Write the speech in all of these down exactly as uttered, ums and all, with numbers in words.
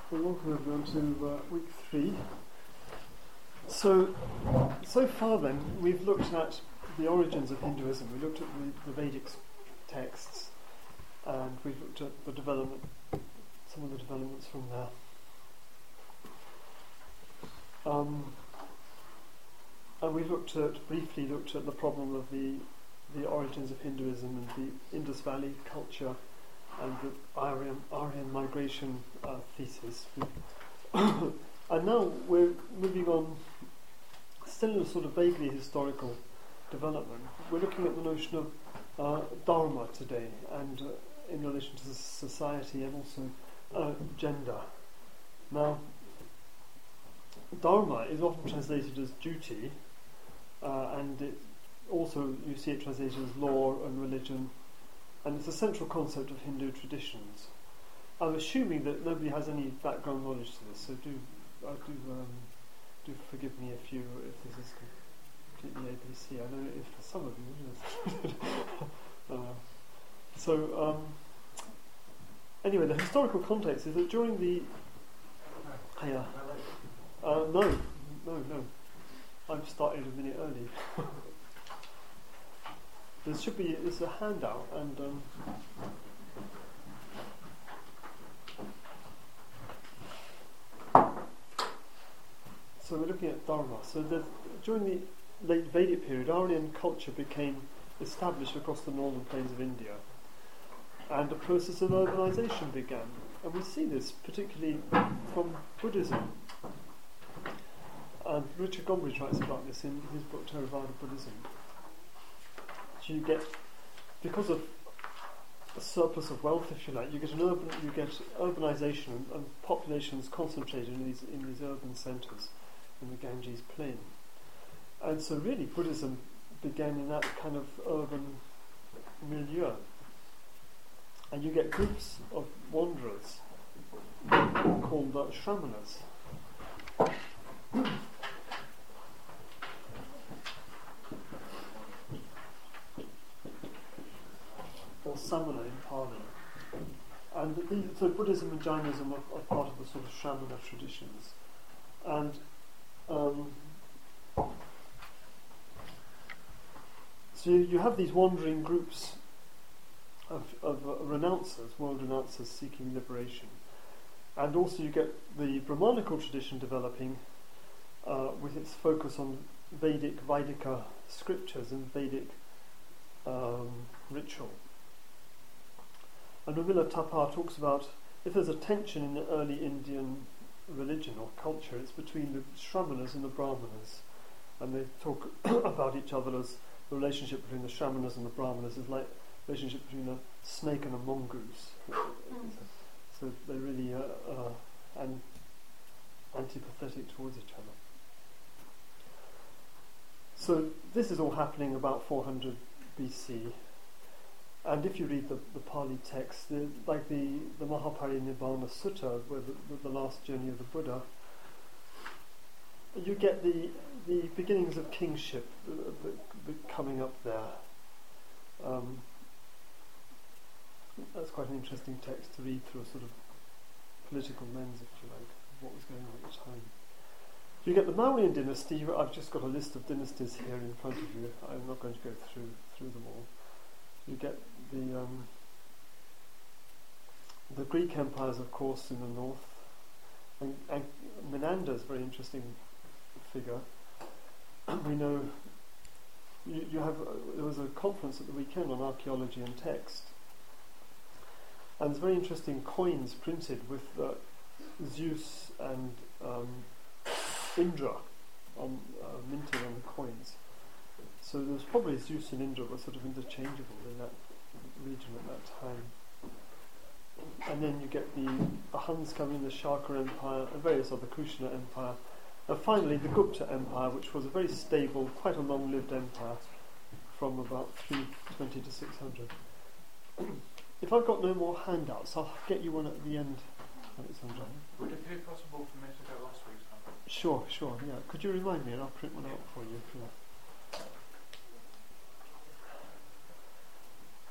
Well, welcome everyone to uh, week three. So, so far then, we've looked at the origins of Hinduism. We looked at the, the Vedic texts, and we've looked at the development, some of the developments from there. Um, and we looked at, briefly looked at the problem of the the origins of Hinduism and the Indus Valley culture and the Aryan, Aryan migration uh, thesis. And now we're moving on, still in a sort of vaguely historical development. We're looking at the notion of uh, dharma today, and uh, in relation to society and also uh, gender. Now, dharma is often translated as duty, uh, and it also you see it translated as law and religion, and it's a central concept of Hindu traditions. I'm assuming that nobody has any background knowledge to this, so do uh, do um, do forgive me if you if this is completely A B C. I know if for some of you. uh, so um, anyway, the historical context is that during the uh, uh, no no no I've started a minute early. There should be there's a handout, and um, so we're looking at dharma. So the, during the late Vedic period, Aryan culture became established across the northern plains of India, and a process of urbanization began. And we see this particularly from Buddhism. And Richard Gombrich writes about this in his book Theravada Buddhism. You get, because of a surplus of wealth, if you like, you get an urban, you get urbanization, and, and populations concentrated in these in these urban centres in the Ganges plain. And so, really, Buddhism began in that kind of urban milieu, and you get groups of wanderers called the Shramanas. Or Samana in Pali. And these, so Buddhism and Jainism are, are part of the sort of Shramana traditions. And um, so you, you have these wandering groups of, of uh, renouncers, world renouncers seeking liberation. And also you get the Brahmanical tradition developing uh, with its focus on Vedic, Vaidika scriptures and Vedic um, ritual. And Ramila Thapar talks about if there's a tension in the early Indian religion or culture, it's between the Shramanas and the Brahmanas. And they talk about each other as the relationship between the Shramanas and the Brahmanas is like the relationship between a snake and a mongoose. So they're really uh, uh, an antipathetic towards each other. So this is all happening about four hundred B C. And if you read the, the Pali text, the, like the, the Mahaparinibbana Sutta, where the, the, the last journey of the Buddha, you get the the beginnings of kingship uh, the, the coming up there. Um, that's quite an interesting text to read through a sort of political lens, if you like, of what was going on at the time. You get the Mauryan dynasty. I've just got a list of dynasties here in front of you. I'm not going to go through through them all. You get the um, the Greek empires, of course, in the north, and, and Menander is a very interesting figure. We know you, you have uh, there was a conference at the weekend on archaeology and text, and there's very interesting coins printed with uh, Zeus and um, Indra on uh, minted on the coins. So there was probably Zeus and Indra were sort of interchangeable in that region at that time. And then you get the, the Huns coming, the Shaka Empire, and various other Kushana Empire. And finally the Gupta Empire, which was a very stable, quite a long-lived empire from about three twenty to six hundred. If I've got no more handouts, I'll get you one at the end, Alexandra. Would it be possible for me to go last week's number? Sure, sure, yeah. Could you remind me and I'll print one out for you. Yeah.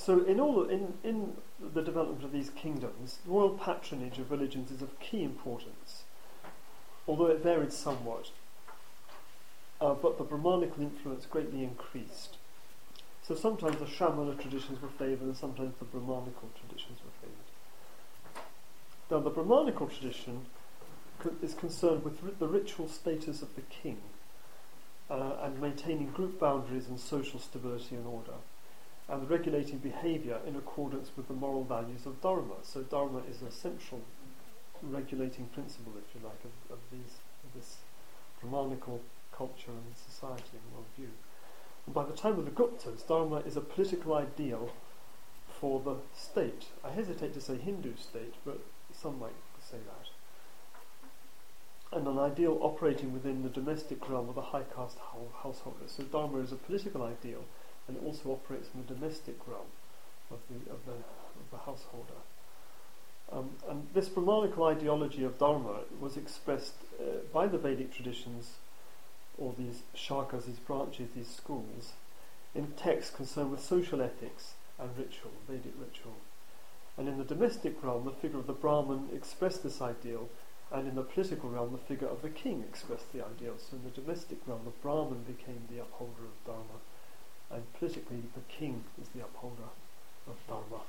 So in all in, in the development of these kingdoms, royal patronage of religions is of key importance, although it varied somewhat. Uh, but the Brahmanical influence greatly increased. So sometimes the Shramana traditions were favoured and sometimes the Brahmanical traditions were favoured. Now the Brahmanical tradition co- is concerned with ri- the ritual status of the king uh, and maintaining group boundaries and social stability and order, and regulating behaviour in accordance with the moral values of Dharma. So Dharma is a central regulating principle, if you like, of, of, these, of this Brahmanical culture and society and worldview. And by the time of the Guptas, Dharma is a political ideal for the state. I hesitate to say Hindu state, but some might say that. And an ideal operating within the domestic realm of the high caste householder. So Dharma is a political ideal, and it also operates in the domestic realm of the of the, of the householder. Um, and this Brahmanical ideology of Dharma was expressed uh, by the Vedic traditions, or these shakas, these branches, these schools, in texts concerned with social ethics and ritual, Vedic ritual. And in the domestic realm, the figure of the Brahman expressed this ideal, and in the political realm, the figure of the king expressed the ideal. So in the domestic realm, the Brahman became the upholder of Dharma, and politically, the king is the upholder of Dharma.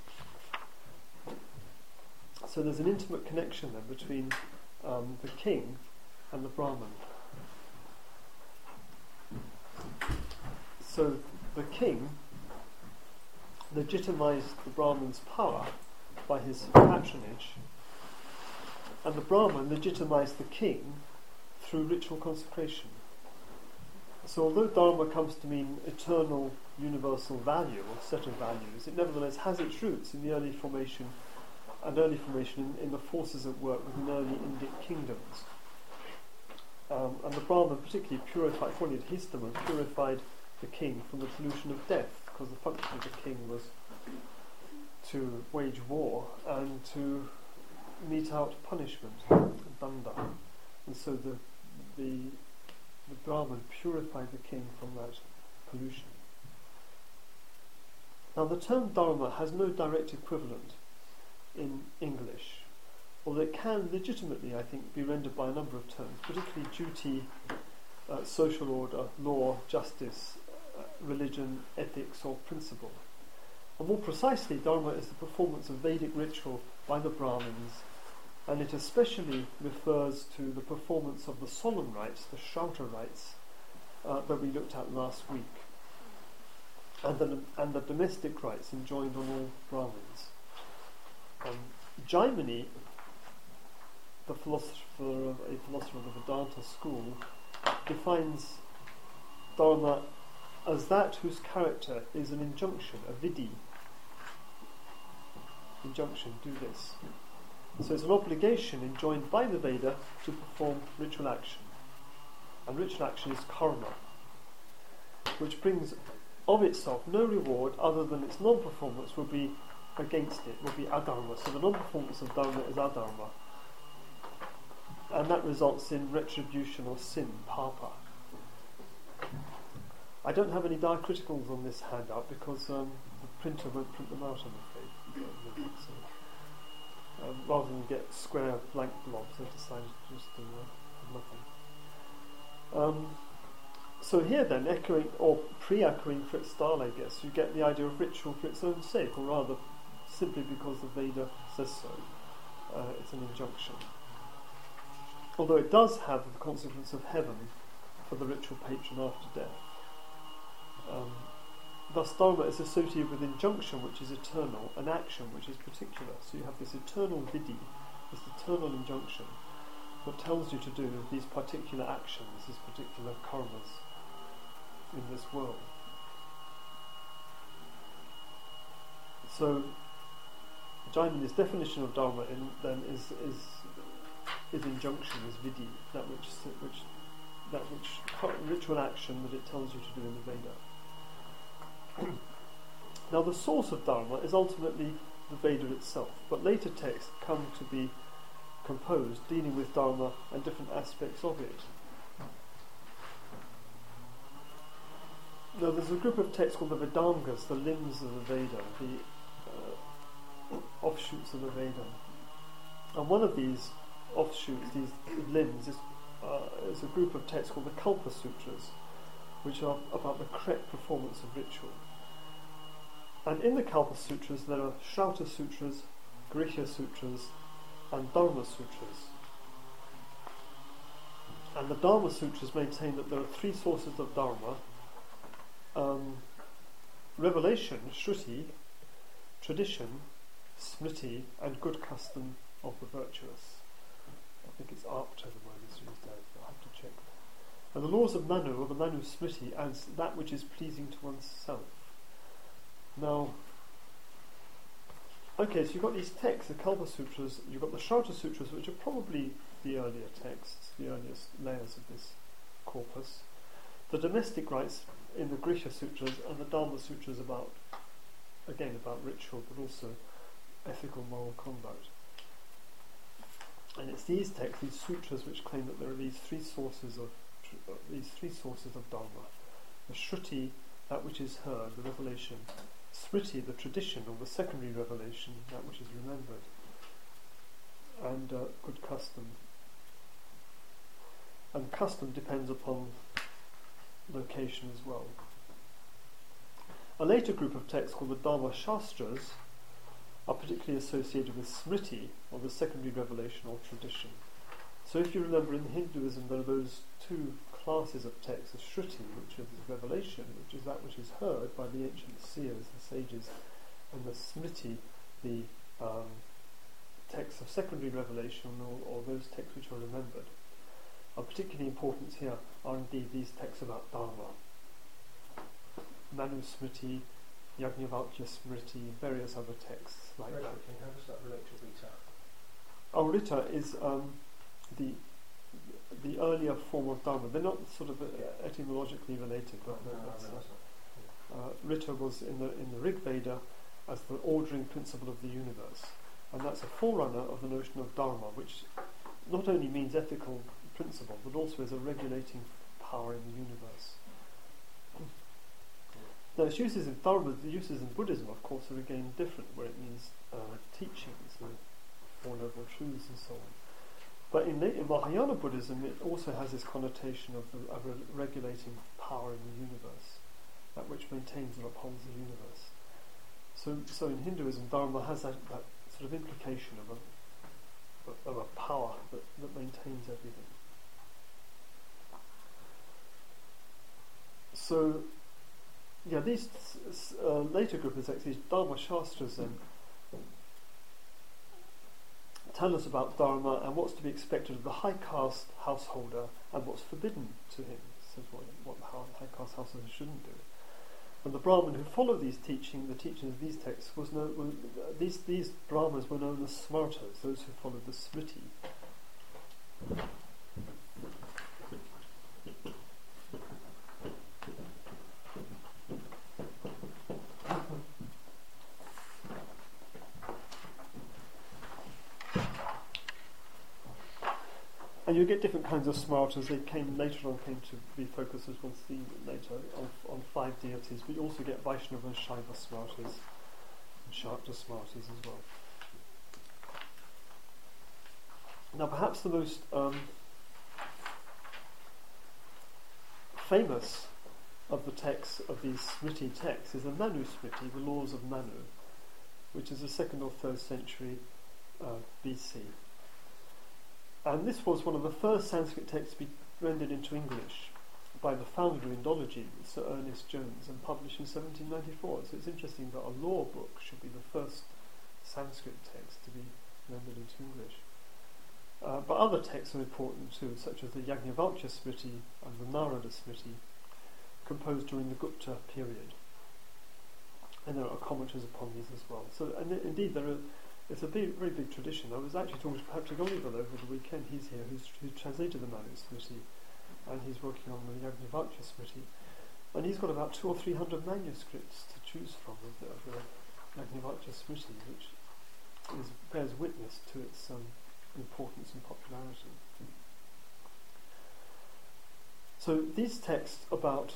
So there's an intimate connection then between um, the king and the Brahman. So the king legitimized the Brahman's power by his patronage, and the Brahman legitimized the king through ritual consecration. So although Dharma comes to mean eternal universal value or set of values, it nevertheless has its roots in the early formation and early formation in, in the forces at work within early Indic kingdoms. Um, and the Brahman particularly purified, according to Histama, purified the king from the pollution of death, because the function of the king was to wage war and to mete out punishment, danda. And so the, the, the Brahman purified the king from that pollution. Now the term Dharma has no direct equivalent in English, although it can legitimately, I think, be rendered by a number of terms, particularly duty, uh, social order, law, justice, uh, religion, ethics, or principle. And more precisely, Dharma is the performance of Vedic ritual by the Brahmins, and it especially refers to the performance of the solemn rites, the Shrauta rites, uh, that we looked at last week, and the, and the domestic rites enjoined on all Brahmins. Um, Jaimini, the philosopher of, a philosopher of the Vedanta school, defines Dharma as that whose character is an injunction, a vidhi. Injunction, do this. So it's an obligation enjoined by the Veda to perform ritual action. And ritual action is karma, which brings of itself no reward other than its non-performance will be against it, will be adharma. So the non-performance of dharma is adharma. And that results in retribution or sin, papa. I don't have any diacriticals on this handout because um, the printer won't print them out, I'm afraid. So, um, rather than get square blank blobs, I decided just to uh, nothing. Um, so here then, echoing or pre-echoing Fritz Stahl, I guess, you get the idea of ritual for its own sake, or rather simply because the Veda says so. Uh, it's an injunction. Although it does have the consequence of heaven for the ritual patron after death. Um, thus Dharma is associated with injunction, which is eternal, and action, which is particular. So you have this eternal vidhi, this eternal injunction, that tells you to do these particular actions, these particular karmas in this world. So Jaimini's definition of Dharma in, then is is is injunction, is vidhi, that which which that which ritual action that it tells you to do in the Veda. Now the source of Dharma is ultimately the Veda itself, but later texts come to be composed dealing with Dharma and different aspects of it. now there's a group of texts called the Vedangas, the limbs of the Veda, the uh, offshoots of the Veda. And one of these offshoots, these limbs, is, uh, is a group of texts called the Kalpa Sutras, which are about the correct performance of ritual. And in the Kalpa Sutras there are Shrauta Sutras, Grihya Sutras, and Dharma Sutras. And the Dharma Sutras maintain that there are three sources of Dharma: um, revelation, Shruti, tradition, Smriti, and good custom of the virtuous. I think it's Apta the word is used there, I'll have to check. And the laws of Manu, or the Manu Smriti, as that which is pleasing to one's self. Now, okay, so you've got these texts, the Kalpa Sutras, you've got the Shrauta Sutras, which are probably the earlier texts, the earliest layers of this corpus. The domestic rites in the Grihya Sutras, and the Dharma Sutras about, again, about ritual, but also ethical moral conduct. And it's these texts, these sutras, which claim that there are these three sources of tr- uh, these three sources of Dharma: the Shruti, that which is heard, the revelation; Smriti, the tradition, or the secondary revelation, that which is remembered; and uh, good custom. And custom depends upon location as well. A later group of texts called the Dharma Shastras are particularly associated with Smriti, or the secondary revelation or tradition. So if you remember, in Hinduism there are those two classes of texts: the Shruti, which is revelation, which is that which is heard by the ancient seers, the sages, and the Smriti, the um, texts of secondary revelation, or, or those texts which are remembered. Of particularly importance here are indeed these texts about Dharma: Manu Smriti, Yajnavalkya Smriti, various other texts like Very that. quickly, how does that relate to Rita? Oh, Rita is um, the the earlier form of Dharma. They're not sort of uh, Yeah. etymologically related, but No, no, that's, no, uh, that's not. uh, Rita was in the in the Rig Veda as the ordering principle of the universe, and that's a forerunner of the notion of Dharma, which not only means ethical principle, but also is a regulating power in the universe. Now, its uses in Dharma, the uses in Buddhism, of course, are again different, where it means uh, teachings and Four Noble Truths and so on. But in, in Mahayana Buddhism, it also has this connotation of, the, of a regulating power in the universe, that which maintains and upholds the universe. So, so in Hinduism, Dharma has that, that sort of implication of a, of a power that, that maintains everything. So, yeah, these uh, later group of texts, these Dharma Shastras, then tell us about Dharma and what's to be expected of the high caste householder and what's forbidden to him. Says what, what the high caste householder shouldn't do. And the Brahmin who followed these teaching, the teachings of these texts, was known. Were, uh, these these Brahmas were known as Smartas, those who followed the Smriti. And you get different kinds of smartas. They came later on came to be focused, as we'll see later, on, on five deities. But you also get Vaishnava and Shaiva smartas and Shakta smartas as well. Now, perhaps the most um, famous of the texts of these Smriti texts is the Manu Smriti, the Laws of Manu, which is the second or third century uh, B C. And this was one of the first Sanskrit texts to be rendered into English by the founder of Indology, Sir Ernest Jones, and published in seventeen ninety-four. So it's interesting that a law book should be the first Sanskrit text to be rendered into English. Uh, but other texts are important too, such as the Yajnavalkya Smriti and the Narada Smriti, composed during the Gupta period. And there are commentaries upon these as well. So, and indeed, there are. It's a big, very big tradition. I was actually talking to Patrick Oliver over the weekend. He's here, who's, who translated the Manu Smriti, and he's working on the Yajnavalkya Smriti. And he's got about two or three hundred manuscripts to choose from of the, of the Yajnavalkya Smriti, which is, bears witness to its um, importance and popularity. So these texts about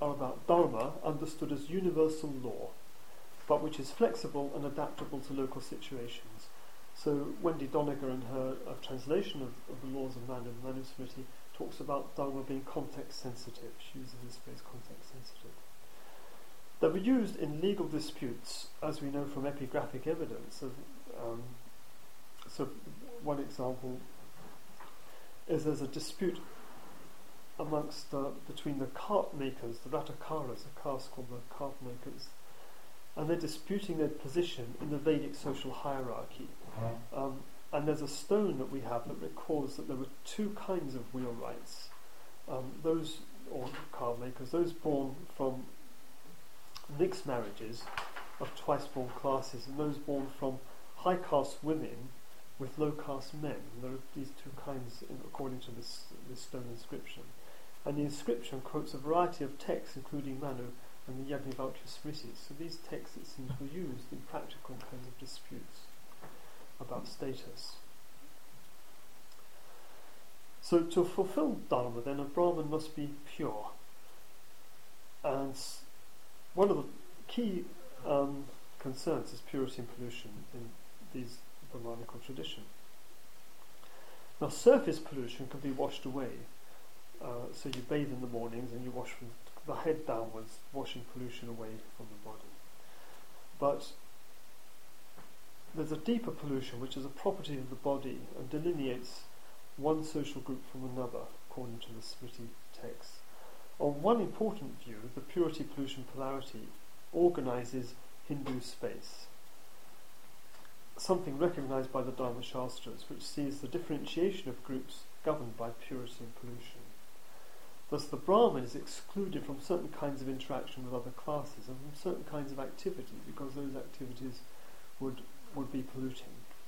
are about dharma understood as universal law, but which is flexible and adaptable to local situations. So Wendy Doniger, in her uh, translation of, of the laws of man in the Manusmriti, talks about dharma being context sensitive. She uses this phrase, context sensitive. They were used in legal disputes, as we know from epigraphic evidence. Of, um, so one example is there's a dispute amongst uh, between the cart makers, the Ratakaras, a caste called the cart makers, and they're disputing their position in the Vedic social hierarchy. Um, and there's a stone that we have that records that there were two kinds of wheelwrights. Um, those, or car makers, those born from mixed marriages of twice-born classes, and those born from high-caste women with low-caste men. There are these two kinds in, according to this, this stone inscription. And the inscription quotes a variety of texts, including Manu and the Yajnavalkya Smritis. So these texts, it seems, were used in practical kinds of disputes about status. So to fulfill dharma, then, a Brahmin must be pure. And one of the key um, concerns is purity and pollution in these Brahmanical tradition. Now, surface pollution can be washed away. Uh, so you bathe in the mornings and you wash from the head downwards, washing pollution away from the body. But there's a deeper pollution which is a property of the body and delineates one social group from another, according to the Smriti text. On one important view, the purity-pollution polarity organizes Hindu space, something recognized by the Dharma Shastras, which sees the differentiation of groups governed by purity and pollution. Thus the Brahmin is excluded from certain kinds of interaction with other classes and from certain kinds of activity, because those activities would would be polluting.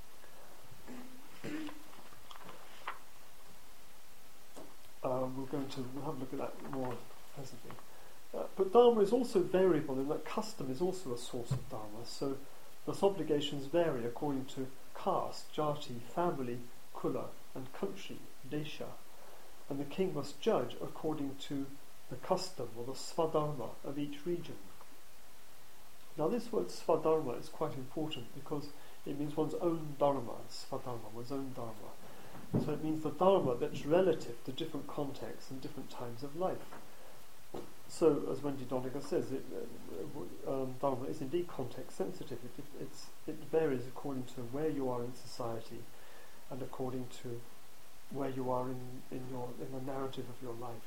Uh, we're going to we'll have a look at that more presently. Uh, but Dharma is also variable in that custom is also a source of Dharma, so thus obligations vary according to caste, jati, family, kula, and country, desha, and the king must judge according to the custom or the svadharma of each region. Now this word svadharma is quite important because it means one's own dharma, svadharma, one's own dharma. So it means the dharma that's relative to different contexts and different times of life. So, as Wendy Doniger says, it, uh, um, dharma is indeed context sensitive. It, it, it's, it varies according to where you are in society and according to where you are in, in, your, in the narrative of your life.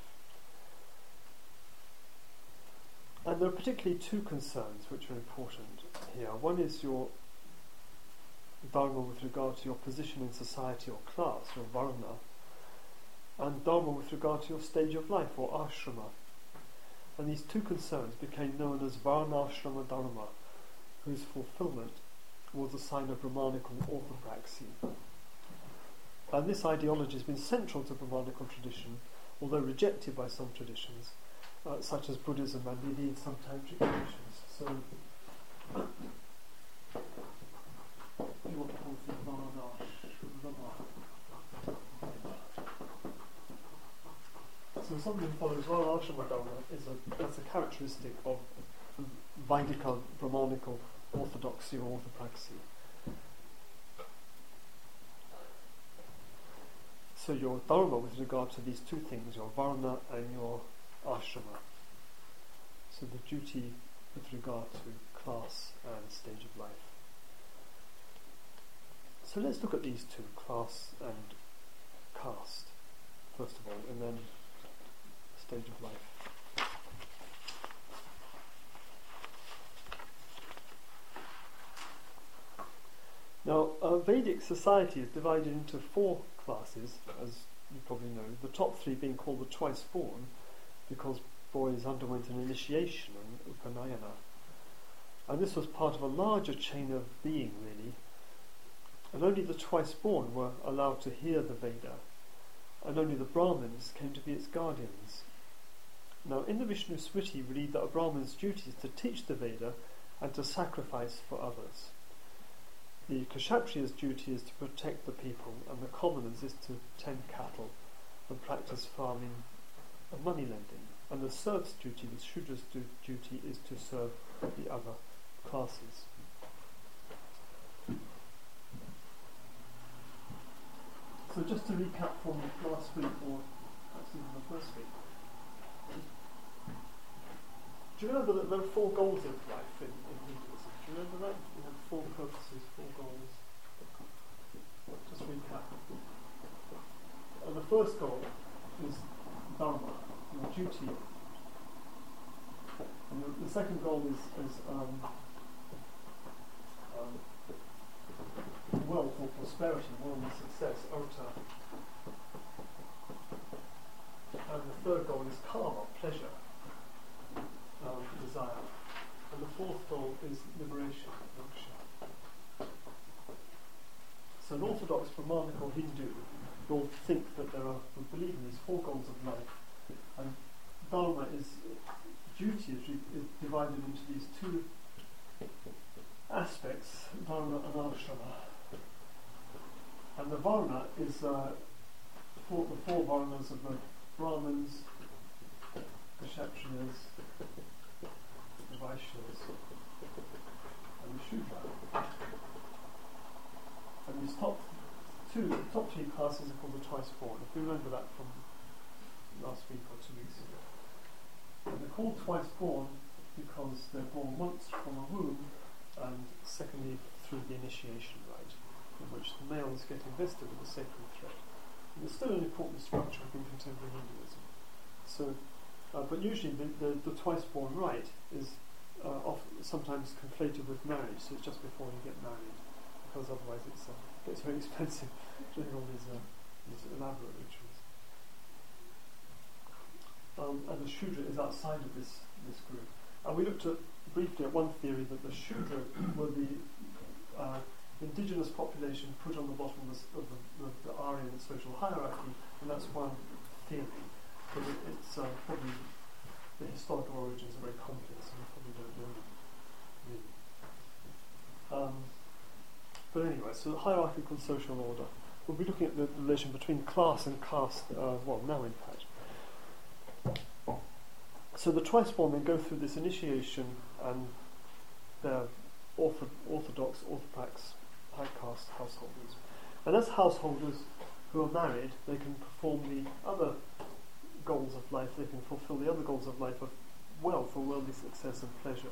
And there are particularly two concerns which are important here. One is your dharma with regard to your position in society or class, your varna, and dharma with regard to your stage of life, or ashrama. And these two concerns became known as varnashrama dharma, whose fulfillment was a sign of Brahmanical orthopraxy. And this ideology has been central to Brahmanical tradition, although rejected by some traditions, uh, such as Buddhism and indeed some tantric traditions. So, you want to call it varnashrama. So something that follows varnashrama dharma is a that's a characteristic of Vaidika Brahmanical orthodoxy or orthopraxy. So your dharma with regard to these two things, your varna and your ashrama. So the duty with regard to class and stage of life. So let's look at these two, class and caste, first of all, and then stage of life. Now, uh, Vedic society is divided into four classes, as you probably know, the top three being called the twice born, because boys underwent an initiation, an upanayana. And this was part of a larger chain of being, really. And only the twice born were allowed to hear the Veda, and only the Brahmins came to be its guardians. Now, in the Vishnu Smriti, we read that a Brahmin's duty is to teach the Veda and to sacrifice for others. The Kshatriya's duty is to protect the people, and the commoner's is to tend cattle and practice farming and money lending. And the serf's duty, the Shudra's du- duty, is to serve the other classes. So just to recap from last week, or perhaps even the first week, do you remember that there are four goals of life in, in Hinduism? Do you remember that? You have four purposes, four goals. Just recap. And the first goal is dharma, your duty. And the, the second goal is, is um, um, wealth or prosperity, worldly success, artha. And the third goal is karma, pleasure, um, desire. And the fourth goal is liberation, moksha. So an orthodox Brahmanical Hindu will think that there are, will believe in these four goals of life, and dharma is, duty is, is divided into these two aspects, dharma and ashrama. And the varna is uh, four, the four varnas of the Brahmins, the Kshatriyas, the Vaishyas, and the Shudra. And these top two, the top three classes are called the twice born. If you remember that from last week or two weeks ago. And they're called twice born because they're born once from a womb, and secondly through the initiation rite, in which the males get invested with a sacred thread. And it's still an important structure in contemporary Hinduism. So, uh, but usually the, the, the twice born rite is uh, often, sometimes conflated with marriage, so it's just before you get married, because otherwise it's, uh, it gets very expensive doing all these, uh, these elaborate rituals. Um, and the Shudra is outside of this, this group. And we looked at briefly at one theory that the Shudra were the uh, indigenous population put on the bottom of the, of the, the, the Aryan social hierarchy, and that's one theory. But it, it's uh, probably, the historical origins are very complex, and we probably don't know them really. Um, but anyway, so the hierarchical social order. We'll be looking at the relation between class and caste, uh, well, now in fact. So the twice born then go through this initiation, and they're ortho- orthodox, orthoprax, high caste householders. And as householders who are married, they can perform the other goals of life, they can fulfill the other goals of life of wealth or worldly success and pleasure.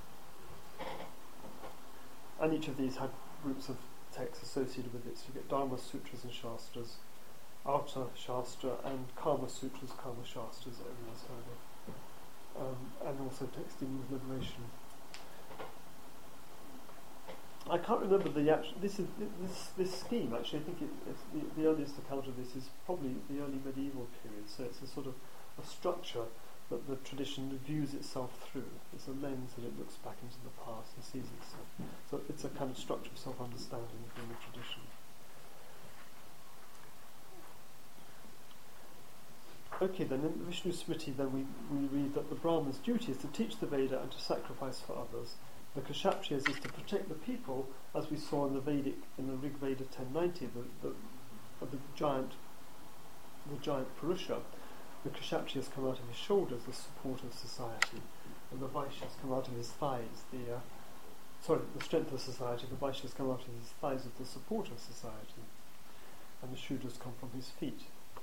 And each of these had groups of texts associated with it. So you get Dharma Sutras and Shastras, Artha Shastra, and Kama Sutras, Kama Shastras, that everyone's heard of. Um, and also texting with liberation. I can't remember the actual. This is this this scheme. Actually, I think it, it's the, the earliest account of this is probably the early medieval period. So it's a sort of a structure that the tradition views itself through. It's a lens that it looks back into the past and sees itself. So it's a kind of structure of self-understanding within the tradition. Okay, then in the Vishnu Smriti, then we, we read that the Brahman's duty is to teach the Veda and to sacrifice for others. The Kshatriyas is to protect the people, as we saw in the Vedic, in the Rig Veda ten ninety, the, the, the giant, the giant Purusha. The Kshatriyas come out of his shoulders, the support of society, and the Vaishyas come out of his thighs, the uh, sorry, the strength of society. The Vaishyas come out of his thighs of the support of society, and the Shudras come from his feet.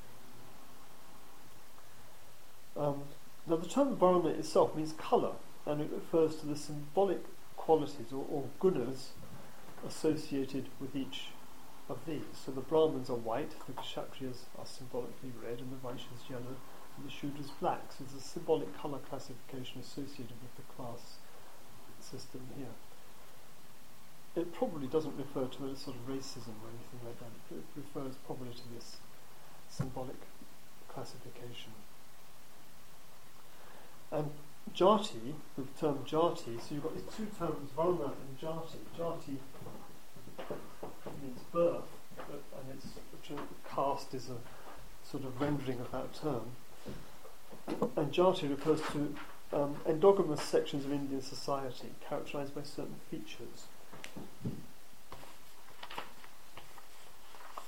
Um, now the term Varna itself means colour, and it refers to the symbolic qualities or, or gunas associated with each of these. So the Brahmins are white, the Kshatriyas are symbolically red, and the Vaishyas yellow, and the Shudras black. So there's a symbolic colour classification associated with the class system here. It probably doesn't refer to any sort of racism or anything like that. It refers probably to this symbolic classification. And jati, the term jati, so you've got these two terms, varna and jati. Jati means birth, but, and its caste is a sort of rendering of that term. And jati refers to um, endogamous sections of Indian society characterized by certain features.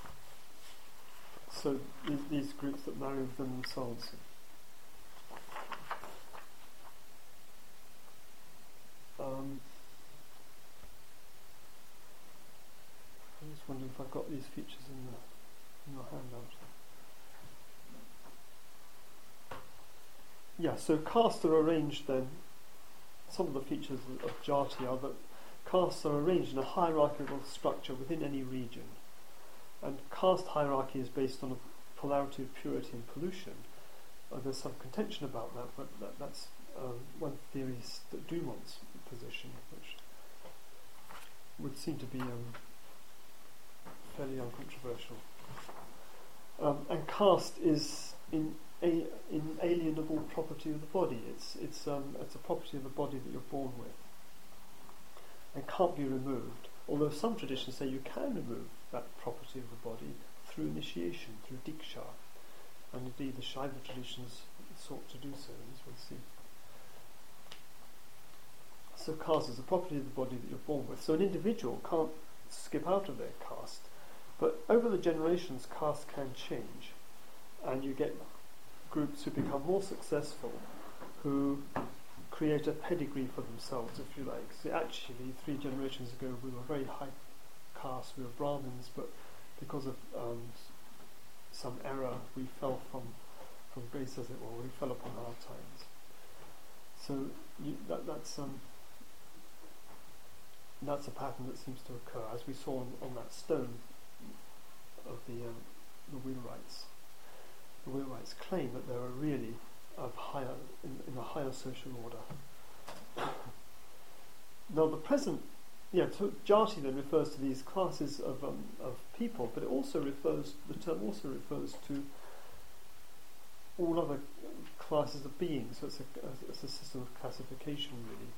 So these, these groups that marry within themselves. features in, the, in your handout. Yeah, so castes are arranged then. Some of the features of Jati are that castes are arranged in a hierarchical structure within any region. And caste hierarchy is based on a polarity of purity and pollution. Uh, there's some contention about that, but that, that's um, one theory, that Dumont's position, which would seem to be um, fairly uncontroversial. Um, and caste is in a inalienable property of the body. It's it's um, it's a property of the body that you're born with, and can't be removed. Although some traditions say you can remove that property of the body through initiation, through diksha, and indeed the Shaiva traditions sought to do so, as we'll see. So caste is a property of the body that you're born with. So an individual can't skip out of their caste, but over the generations caste can change, and you get groups who become more successful, who create a pedigree for themselves, if you like. See, actually, three generations ago we were very high caste, we were Brahmins, but because of um, some error we fell from, from grace, as it were, we fell upon hard times. So you, that, that's um, that's a pattern that seems to occur, as we saw on, on that stone of the um, the wheelwrights. The wheelwrights claim that there are really of higher in, in a higher social order. Now the present, yeah, so Jati then refers to these classes of um, of people, but it also refers, the term also refers to all other classes of beings. So it's a, it's a system of classification, really.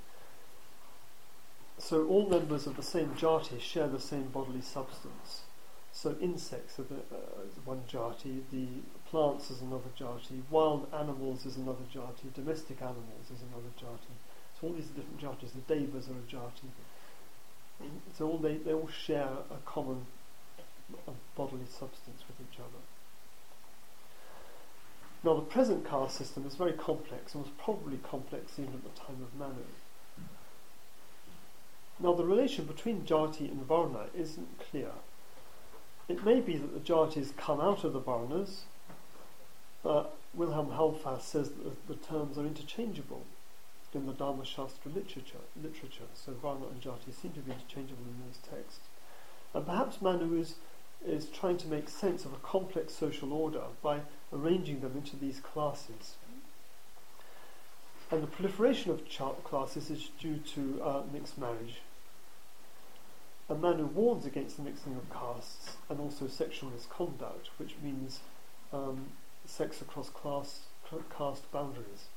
So all members of the same Jati share the same bodily substance. So insects are the, uh, one Jati, the plants is another Jati, wild animals is another Jati, domestic animals is another Jati. So all these different Jatis, the Devas are a Jati. So all they, they all share a common uh, bodily substance with each other. Now the present caste system is very complex, and was probably complex even at the time of Manu. Now the relation between Jati and Varna isn't clear. It may be that the Jatis come out of the Varnas, but Wilhelm Hallfast says that the, the terms are interchangeable in the Dharma Shastra literature, literature. So Varna and Jati seem to be interchangeable in those texts. And perhaps Manu is, is trying to make sense of a complex social order by arranging them into these classes. And the proliferation of ch- classes is due to uh, mixed marriage. And Manu warns against the mixing of castes and also sexual misconduct, which means um, sex across class, caste boundaries.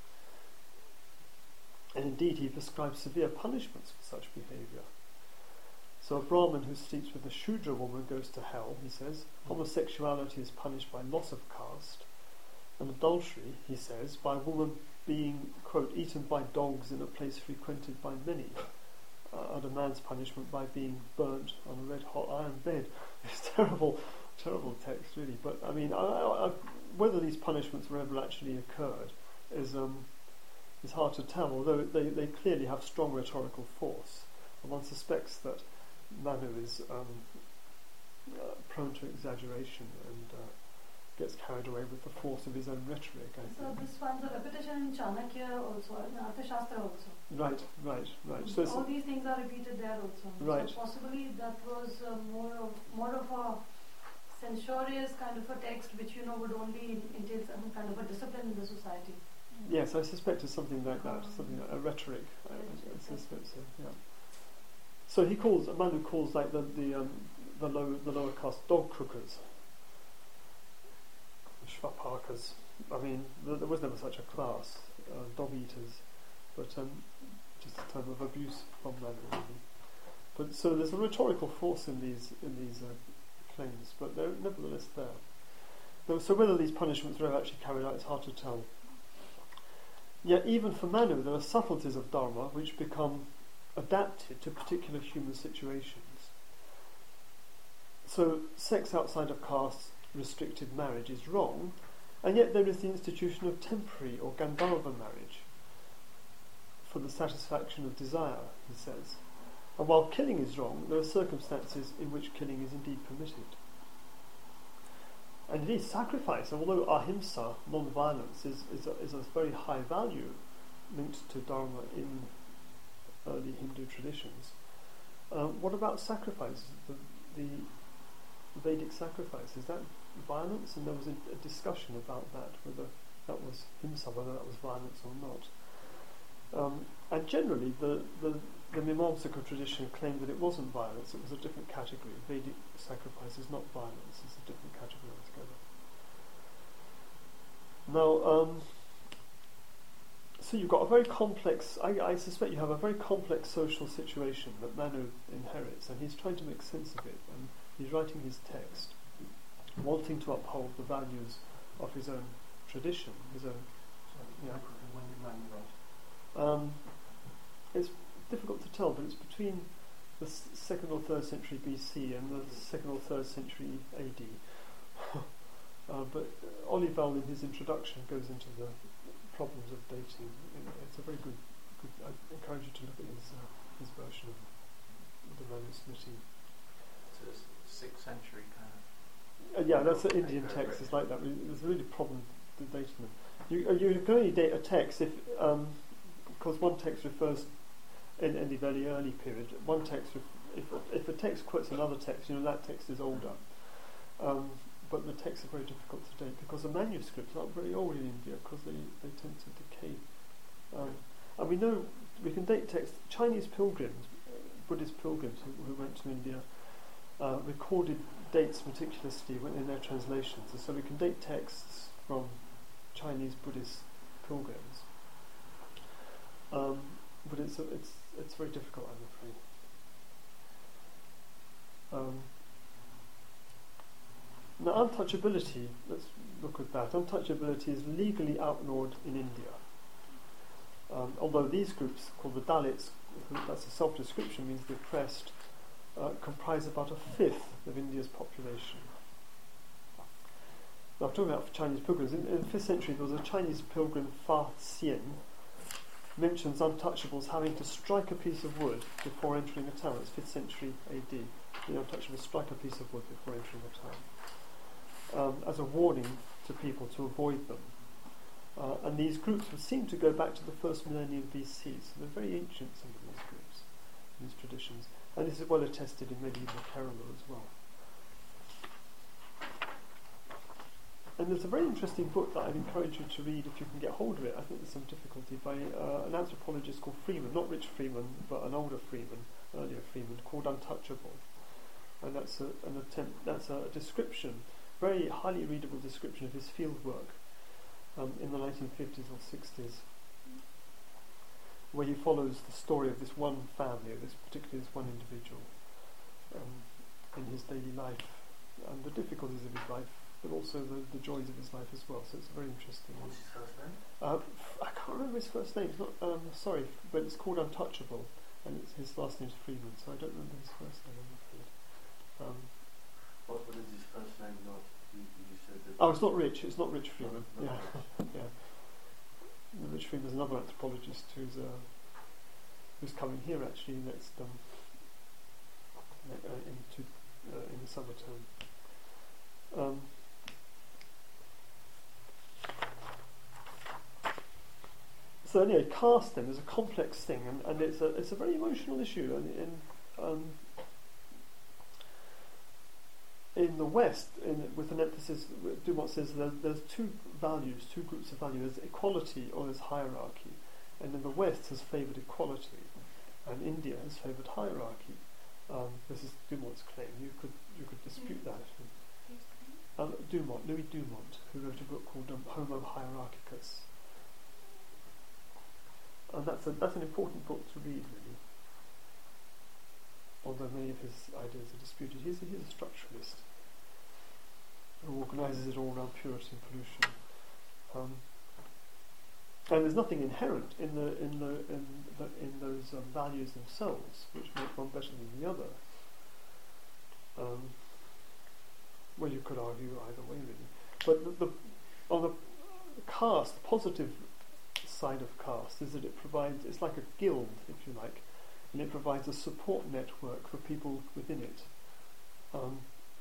And indeed he prescribes severe punishments for such behaviour. So a Brahmin who sleeps with a Shudra woman goes to hell, he says. Homosexuality is punished by loss of caste. And adultery, he says, by a woman being, quote, eaten by dogs in a place frequented by many. Uh, and a man's punishment by being burnt on a red-hot iron bed. It's terrible, terrible text, really. But I mean, I, I, I, whether these punishments were ever actually occurred is um, is hard to tell. Although they, they clearly have strong rhetorical force, and one suspects that Manu is um, uh, prone to exaggeration and uh, gets carried away with the force of his own rhetoric, I so think. this finds a repetition in Chanakya also, in Arthashastra also. Right, right, right. So all these things are repeated there also. Right. So possibly that was uh, more of more of a censorious kind of a text, which you know would only entail some kind of a discipline in the society. Yes, I suspect it's something like that, Um, something like a rhetoric. I, I suspect so. Yeah. So he calls Manu calls like the the um, the low the lower caste dog crookers. Shvapakas. I mean, th- there was never such a class, uh, dog eaters, but um, just a term of abuse from Manu, really. But so there's a rhetorical force in these in these uh, claims, but they're nevertheless there. Though, so whether these punishments were actually carried out is hard to tell. Yet even for Manu, there are subtleties of Dharma which become adapted to particular human situations. So sex outside of caste restricted marriage is wrong, and yet there is the institution of temporary or Gandharva marriage for the satisfaction of desire, he says. And while killing is wrong, there are circumstances in which killing is indeed permitted. And indeed, sacrifice, although ahimsa, non-violence, is, is, a, is a very high value linked to Dharma in early Hindu traditions, uh, what about sacrifice? The, the Vedic sacrifice, is that violence? And there was a, a discussion about that, whether that was himsa, whether that was violence or not. Um, and generally, the, the, the Mimamsaka tradition claimed that it wasn't violence, it was a different category. Vedic sacrifice is not violence, it's a different category altogether. Now, um, so you've got a very complex, I, I suspect you have a very complex social situation that Manu inherits, and he's trying to make sense of it, and he's writing his text, wanting to uphold the values of his own tradition, his own, yeah. When did Manu write? Um, it's difficult to tell, but it's between the s- second or third century B C and the second or third century A D. uh, but Olival, in his introduction, goes into the problems of dating. You know, it's a very good, good. I encourage you to look at his uh, his version of the manusmriti. So it's sixth century kind of. Uh, yeah, that's the Indian text. It's like that. There's a really problem with dating them. You uh, you can only date a text if, um, because one text refers in, in the very early period. One text, ref- if if a text quotes another text, you know that text is older. Um, but the texts are very difficult to date because the manuscripts aren't very old in India because they, they tend to decay. Um, and we know we can date texts. Chinese pilgrims, Buddhist pilgrims who, who went to India, uh, recorded dates meticulously in their translations, and so we can date texts from Chinese Buddhist pilgrims. Um, but it's a, it's it's very difficult, I'm afraid. Um, now, untouchability. Let's look at that. Untouchability is legally outlawed in India. Um, although these groups, called the Dalits, that's a self-description, means the oppressed, uh, comprise about a fifth of India's population. Now, I'm talking about Chinese pilgrims. In, in the fifth century, there was a Chinese pilgrim, Fa Xian, mentions untouchables having to strike a piece of wood before entering a town. It's fifth century A D. The untouchables strike a piece of wood before entering a town, um, as a warning to people to avoid them. Uh, and these groups would seem to go back to the first millennium B C, so they're very ancient, some of these groups, these traditions. And this is well attested in medieval Kerala as well. And there's a very interesting book that I'd encourage you to read if you can get hold of it. I think there's some difficulty, by uh, an anthropologist called Freeman, not Rich Freeman, but an older Freeman, earlier Freeman, called Untouchable. And that's a, an attempt, that's a description, very highly readable description of his field work um, in the nineteen fifties or sixties, where he follows the story of this one family, this particularly this one individual, um, in his daily life, and the difficulties of his life, but also the, the joys of his life as well. So it's very interesting. What's his first name? Uh, I can't remember his first name. It's not, um, sorry, but it's called Untouchable, and it's, his last name's Freeman, so I don't remember his first name, I'm afraid. Um, What, what is his first name? Not you, you said that. oh, it's not Rich. It's not Rich Freeman. Not yeah, Rich. yeah. Rich Freeman is another anthropologist who's uh, who's coming here actually next um, ne- uh, into uh, in the summer term. Um, So anyway, caste then is a complex thing, and, and it's a it's a very emotional issue. And in um, in the West, in, with an emphasis, Dumont says there, there's two values, two groups of values: there's equality or there's hierarchy. And in the West has favoured equality, and India has favoured hierarchy. Um, this is Dumont's claim. You could you could dispute that. Um, Dumont, Louis Dumont, who wrote a book called um, Homo Hierarchicus. And that's a, that's an important book to read, really. Although many of his ideas are disputed, he's a, he's a structuralist who organises it all around purity and pollution. Um, and there's nothing inherent in the in the in the, in those um, values themselves which make one better than the other. Um, well, you could argue either way, really. But the, the, on the caste, the positive side of caste is that it provides, it's like a guild, if you like. and it provides a support network for people within it. Um,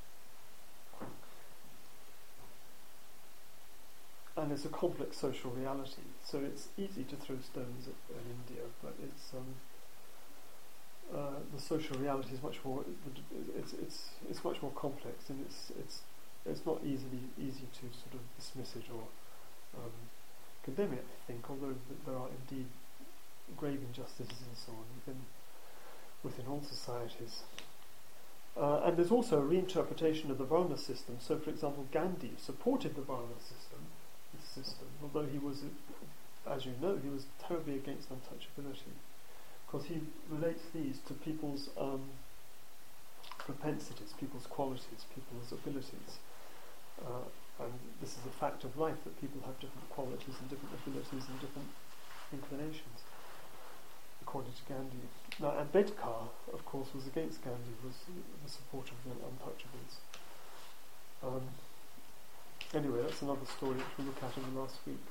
and it's a complex social reality, so it's easy to throw stones at, at India, but it's um, uh, the social reality is much more it's it's it's much more complex, and it's it's it's not easily easy to sort of dismiss it or um, condemn it, I think, although there are indeed grave injustices and so on within within all societies. Uh, and there's also a reinterpretation of the Varna system. So, for example, Gandhi supported the Varna system, this system, although he was, as you know, he was terribly against untouchability, because he relates these to people's um, propensities, people's qualities, people's abilities. Uh, and this is a fact of life, that people have different qualities and different abilities and different inclinations, according to Gandhi. Now, Ambedkar, of course, was against Gandhi, was the supporter of the untouchables. Um, anyway, that's another story which we'll look at in the last week.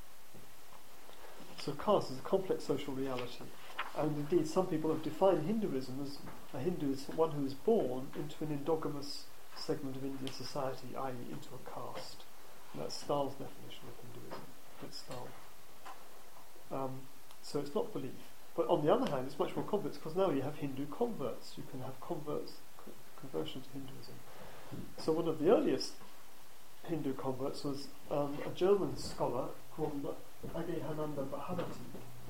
So caste is a complex social reality, and indeed some people have defined Hinduism as a Hindu is one who is born into an endogamous segment of Indian society, that is into a caste. And that's Stahl's definition of Hinduism. It's Stahl. Um, so it's not belief. But on the other hand, it's much more complex, because now you have Hindu converts. You can have converts, co- conversion to Hinduism. So one of the earliest Hindu converts was um, a German scholar called Agyehananda Bharati.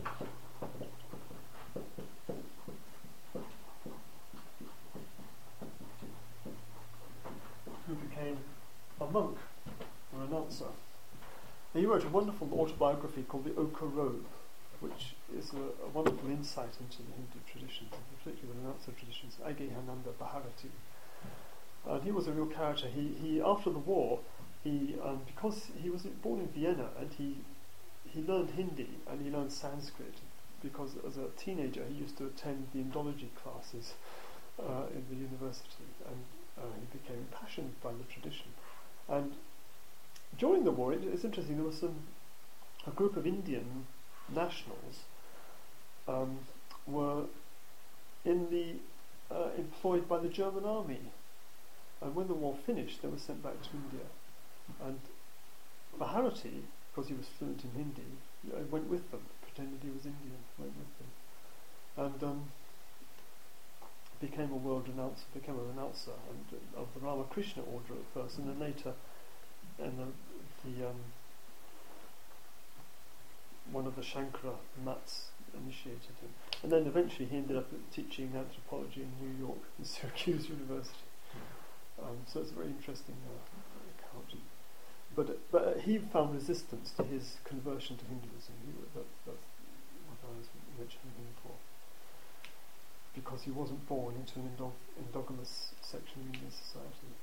Who became a monk or an announcer. And he wrote a wonderful autobiography called The Ochre Robe, which is a, a wonderful insight into the Hindu traditions, and particularly the announcer traditions, Agyehananda Bharati. And he was a real character. He, he after the war, he um, because he was born in Vienna, and he he learned Hindi and he learned Sanskrit, because as a teenager he used to attend the Indology classes uh, in the university, and uh, he became impassioned by the tradition. And during the war, it, it's interesting, there was some a group of Indian nationals um, were in the uh, employed by the German army, and when the war finished, they were sent back to India. And Bharati, because he was fluent in Hindi, uh, went with them, pretended he was Indian, went with them, and um, became a world announcer, became a announcer and uh, of the Ramakrishna order at first, and then later, and the, the um, one of the Shankara mats initiated him, and then eventually he ended up teaching anthropology in New York, in Syracuse University. Um, so it's a very interesting uh, account. But but he found resistance to his conversion to Hinduism. He, that, that's what I was mentioning him for, because he wasn't born into an endog- endogamous section of Indian society.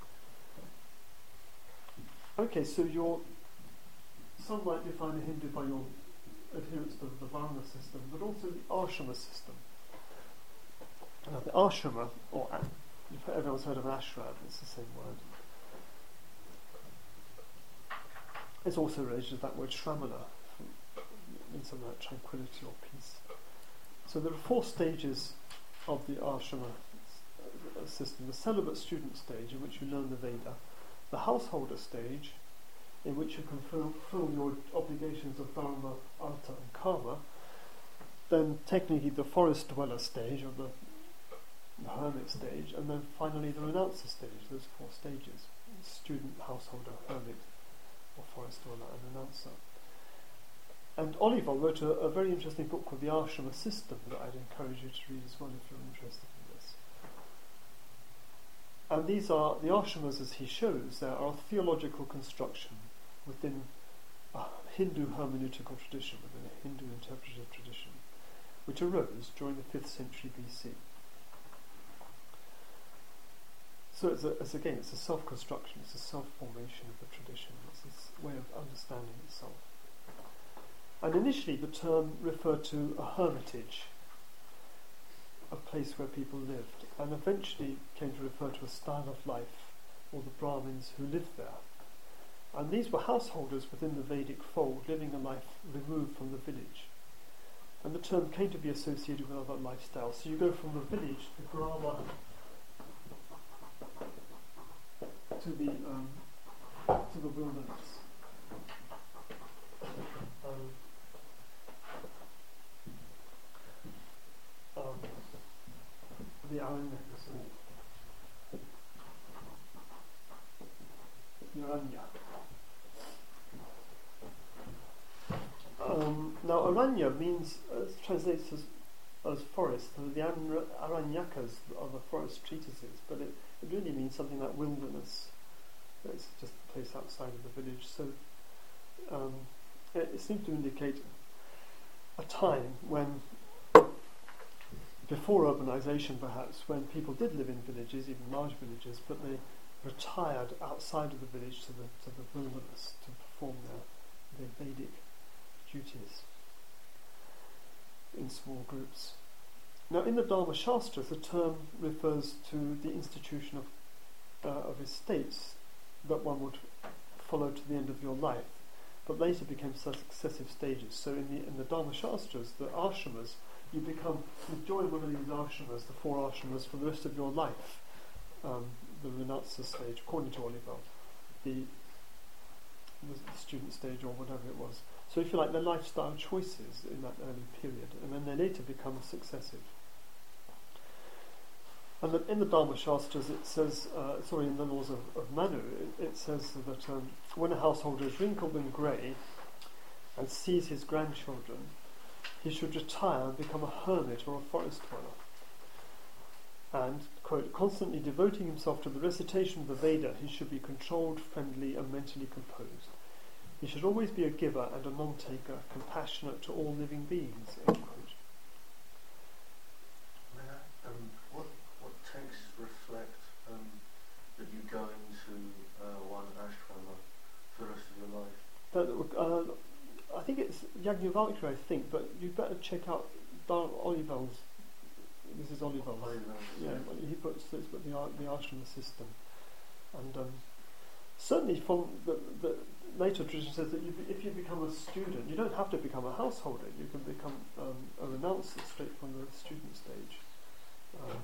Okay, so your some might define a Hindu by your adherence to the Varna system, but also the ashrama system. Now, the ashrama, or a- everyone's heard of an ashram, it's the same word. It's also related to that word shramana, in some like tranquility or peace. So there are four stages of the ashrama system: the celibate student stage, in which you learn the Veda; the householder stage, in which you can fulfill your obligations of dharma, artha, and karma; then technically the forest dweller stage, or the, the hermit stage; and then finally the renouncer stage. Those four stages: student, householder, hermit, or forest dweller, and renouncer. And Oliver wrote a, a very interesting book called The Ashrama System that I'd encourage you to read as well if you're interested in this. And these are, the ashramas as he shows there, are a theological construction within a Hindu hermeneutical tradition, within a Hindu interpretative tradition, which arose during the fifth century B C. So it's, a, it's again, it's a self-construction, it's a self-formation of the tradition, it's this way of understanding itself. And initially the term referred to a hermitage, a place where people lived, and eventually came to refer to a style of life, or the Brahmins who lived there. And these were householders within the Vedic fold, living a life removed from the village. and the term came to be associated with other lifestyles. So you go from the village, the grama, to the um, to the wilderness. Um, um, the Aranyakas. The Aranya. Um, now, Aranya means, uh, translates as, as forest. The Aranyakas are the forest treatises, but it, it really means something like wilderness. It's just a place outside of the village. So um, it, it seems to indicate a time when, before urbanization perhaps, when people did live in villages, even large villages, but they retired outside of the village to the to the wilderness to perform their, their Vedic duties in small groups. Now, in the Dharma Shastras, the term refers to the institution of uh, of estates that one would follow to the end of your life, but later became successive stages. So, in the in the Dharma Shastras, the ashramas, you become you join one of these ashramas, the four ashramas, for the rest of your life. Um, the Renatsa stage, according to Oliver, the, the student stage or whatever it was. So if you like, their lifestyle choices in that early period, and then they later become successive. And then in the Dharma Shastras it says, uh, sorry, in the laws of, of Manu, it, it says that um, when a householder is wrinkled and grey and sees his grandchildren, he should retire and become a hermit or a forest dweller. And, quote, constantly devoting himself to the recitation of the Veda, he should be controlled, friendly, and mentally composed. He should always be a giver and a non-taker, compassionate to all living beings, end quote. Um, what, what texts reflect um, that you go into uh, one ashrama for the rest of your life? That, uh, I think it's Yajnavalkya, I think, but you'd better check out Dar- Olivel's. This is Olivel's. Yeah, he puts this, but the the ashrama system, and um, certainly from the, the later tradition says that you, if you become a student, you don't have to become a householder. You can become um, a renouncer straight from the student stage, um,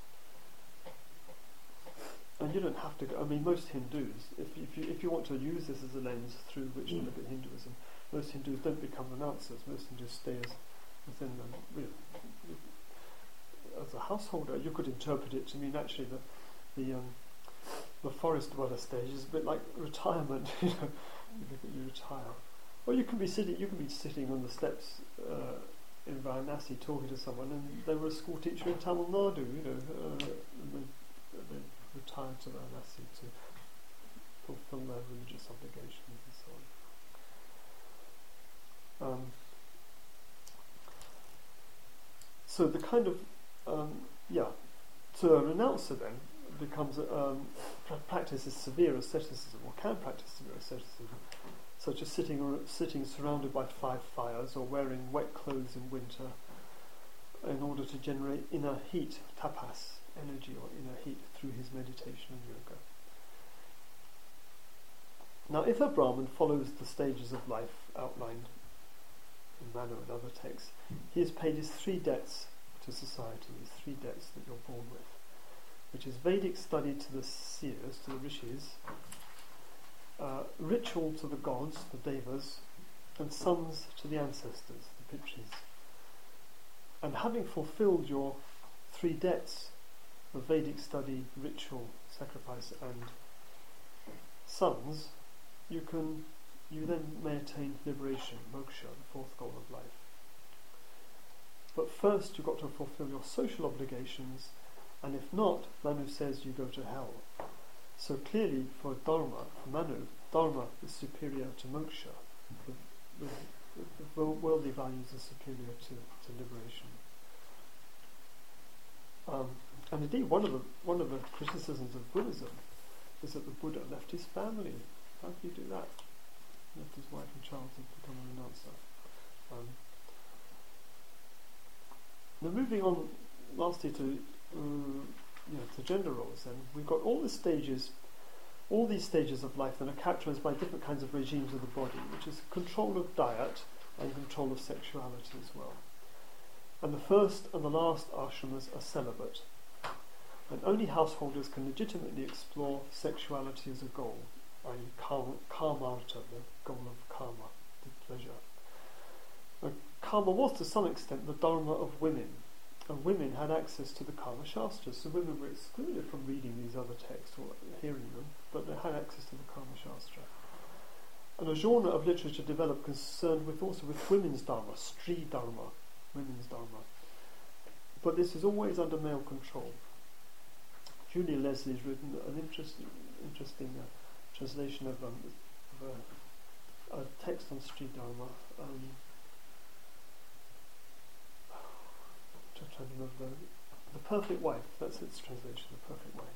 and you don't have to go. I mean, most Hindus, if if you if you want to use this as a lens through which to look at Hinduism, most Hindus don't become renouncers. Most Hindus stay as within them. You know, as a householder, you could interpret it to mean actually the the um, the forest dweller stage is a bit like retirement. You know, you retire, or you can be sitting. You can be sitting on the steps uh, in Varanasi talking to someone, and they were a school teacher in Tamil Nadu. You know, uh, and they, they retired to Varanasi to fulfil their religious obligations and so on. Um, so the kind of Um, yeah, so a renouncer then becomes um, practices severe asceticism, or can practice severe asceticism, such as sitting or sitting surrounded by five fires, or wearing wet clothes in winter, in order to generate inner heat, tapas, energy or inner heat through his meditation and yoga. Now, if a Brahmin follows the stages of life outlined in Manu and other texts, he has paid his three debts to society, these three debts that you're born with, which is Vedic study to the seers, to the rishis, uh, ritual to the gods, the devas, and sons to the ancestors, the pitris. And having fulfilled your three debts of Vedic study, ritual, sacrifice, and sons, you can you then may attain liberation, moksha, the fourth goal of life. But first you've got to fulfill your social obligations, and if not, Manu says you go to hell. So clearly for Dharma, for Manu, Dharma is superior to moksha. The, the, the worldly values are superior to, to liberation. Um, and indeed one of the one of the criticisms of Buddhism is that the Buddha left his family. How can you do that? Left his wife and child to become a renouncer. Um, Now moving on lastly to um, you know, to gender roles, then we've got all the stages, all these stages of life that are characterized by different kinds of regimes of the body, which is control of diet and control of sexuality as well. and the first and the last ashramas are celibate. And only householders can legitimately explore sexuality as a goal, that is karma, karmarta, the goal of karma, the pleasure. Now, karma was to some extent the dharma of women, and women had access to the Karma Shastras, so women were excluded from reading these other texts or hearing them, but they had access to the Karma Shastra. And a genre of literature developed concerned with also with women's dharma, Stri dharma, women's dharma. But this is always under male control. Julia Leslie has written an interesting, interesting uh, translation of, um, of a, a text on Stri dharma. Um, I'm trying to remember the, the Perfect Wife. That's its translation. The Perfect Wife.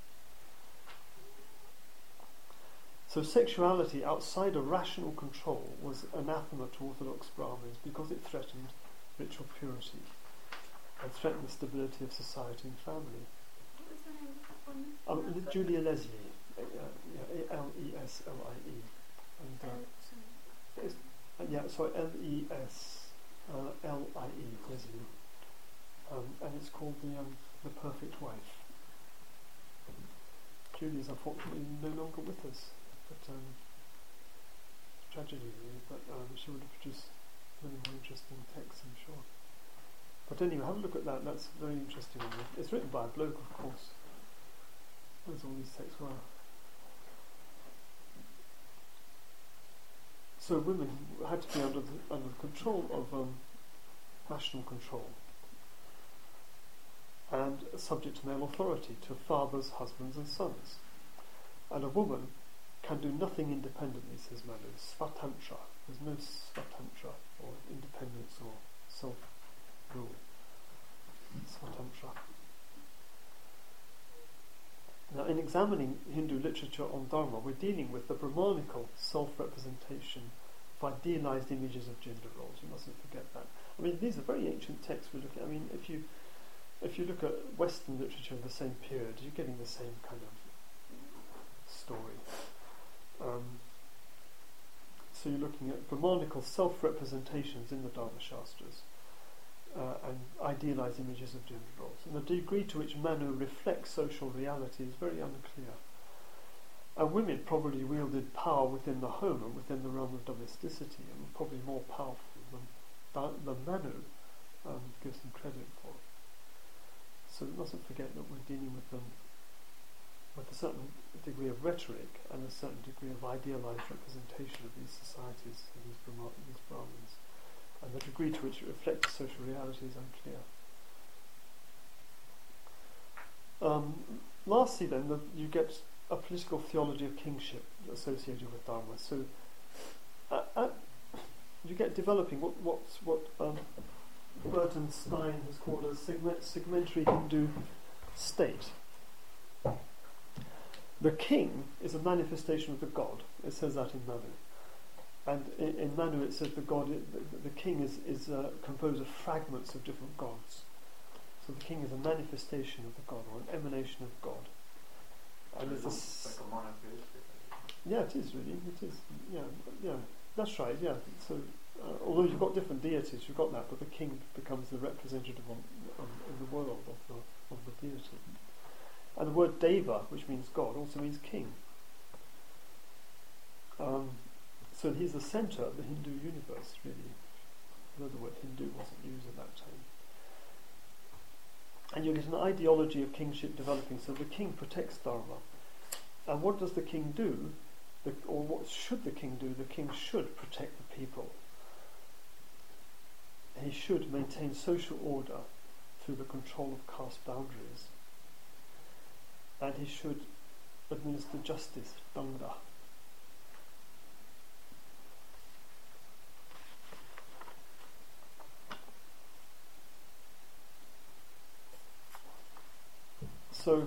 So sexuality outside of rational control was anathema to Orthodox Brahmins because it threatened ritual purity and threatened the stability of society and family. What is the name of that one? Um, Julia Leslie, uh, yeah, L E S L I E. And, uh, it's, uh, yeah, sorry, L E S L I E, Leslie. Um, and it's called the um, the Perfect Wife. Julia's unfortunately no longer with us, but um, tragedy really. But um, she would have produced many more interesting texts, I'm sure. But anyway, have a look at that. That's very interesting. It's written by a bloke, of course. As all these texts were. So women had to be under the, under the control of um, rational control, and subject to male authority, to fathers, husbands and sons. And a woman can do nothing independently, says Manu. Svatantra. There's no svatantra, or independence, or self-rule. Svatantra. Now, in examining Hindu literature on Dharma, we're dealing with the Brahmanical self-representation of idealized images of gender roles. You mustn't forget that. I mean, these are very ancient texts we're looking at. I mean, if you If you look at Western literature of the same period, you're getting the same kind of story. Um, so you're looking at Brahmanical self-representations in the Dharma Shastras uh, and idealized images of gender roles. And the degree to which Manu reflects social reality is very unclear. And women probably wielded power within the home and within the realm of domesticity, and were probably more powerful than, than Manu um, gives them credit for. So we mustn't forget that we're dealing with them with a certain degree of rhetoric and a certain degree of idealized representation of these societies, of these, Brahma, these Brahmins. And the degree to which it reflects social reality is unclear. Um, lastly then, the, you get a political theology of kingship associated with Dharma. So uh, uh, you get developing what, what's, what um, Burton Stein has called a segment, segmentary Hindu state. The king is a manifestation of the god. It says that in Manu. And in, in Manu it says the god, the, the king is, is uh, composed of fragments of different gods. So the king is a manifestation of the god, or an emanation of God. And so it's it's a s- like a monotheistic. yeah, it is really. It is. Yeah, yeah. That's right. Yeah. So. Uh, although you've got different deities, you've got that, but the king becomes the representative on, on, in the world of the, of the deity. And the word Deva, which means God, also means king. Um, so he's the centre of the Hindu universe, really. Although the word Hindu wasn't used at that time. And you get an ideology of kingship developing, so the king protects Dharma. And what does the king do? The, or what should the king do? The king should protect the people. He should maintain social order through the control of caste boundaries. And he should administer justice, danda. So,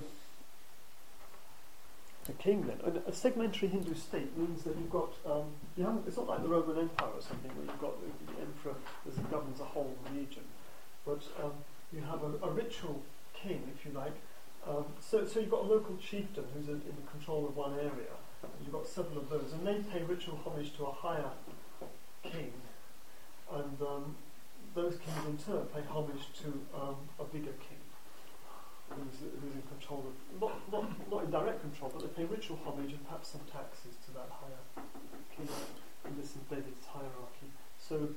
the king then, and a segmentary Hindu state means that you've got, um, you haven't, it's not like the Roman Empire or something where you've got the, the emperor that governs a whole region, but um, you have a, a ritual king, if you like. Um, so, so you've got a local chieftain who's in, in control of one area, and you've got several of those, and they pay ritual homage to a higher king, and um, those kings in turn pay homage to um, a bigger king who's, who's in control of, not, not, not in direct control, but they pay ritual homage and perhaps some taxes to that higher king in this embedded hierarchy. So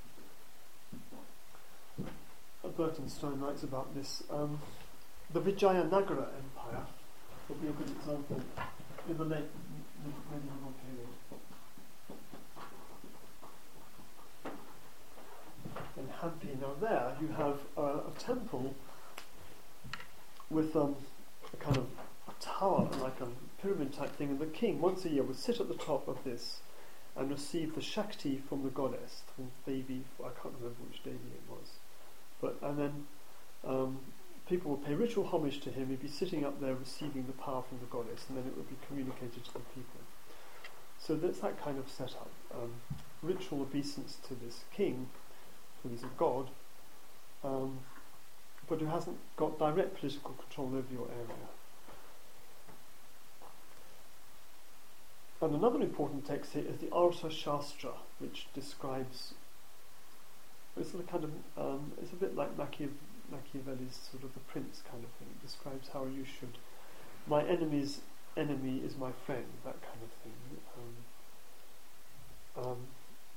uh, Burtonstone writes about this. Um, the Vijayanagara Empire would be a good example in the late medieval period. In Hampi, now there you have uh, a temple with um, a kind of a tower, like a pyramid type thing, and the king once a year would sit at the top of this and receive the Shakti from the goddess, from Devi, I can't remember which Devi it was, but and then um, people would pay ritual homage to him. He'd be sitting up there receiving the power from the goddess, and then it would be communicated to the people. So that's that kind of setup. Um, ritual obeisance to this king, who is a god, um, but who hasn't got direct political control over your area. And another important text here is the Artha Shastra, which describes, it's a kind of, um, it's a bit like Machiav- Machiavelli's sort of the prince kind of thing. It describes how you should, my enemy's enemy is my friend, that kind of thing. Um, um,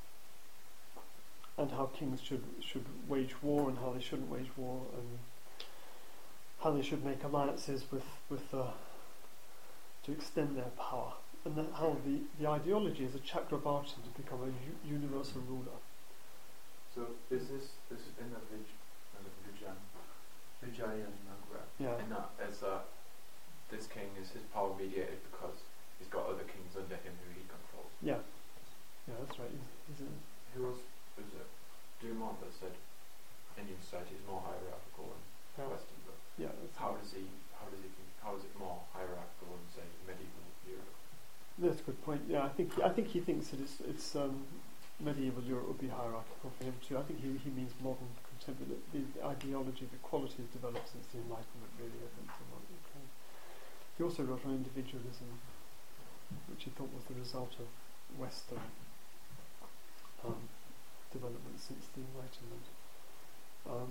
and how kings should should wage war and how they shouldn't wage war, and how they should make alliances with with uh, to extend their power, and that how the, the ideology is a Chakravartin to become a u- universal ruler. So is this this is in the Vij, uh, Vijayan Vijayanagara? Yeah. And that as uh, this king is his power mediated because he's got other kings under him who he controls. Yeah, yeah, that's right. He's, he's a, Who was was it? Dumont that said Indian society is more hierarchical than yeah, Western. But yeah. That's how right. does he? How does he? How is it more hierarchical than say medieval Europe? That's a good point. Yeah, I think I think he thinks that it's it's um, medieval Europe would be hierarchical for him too. I think he he means modern contemporary. The, the ideology of equality has developed since the Enlightenment, really. I think. He also wrote on individualism, which he thought was the result of Western um, development since the Enlightenment. Um,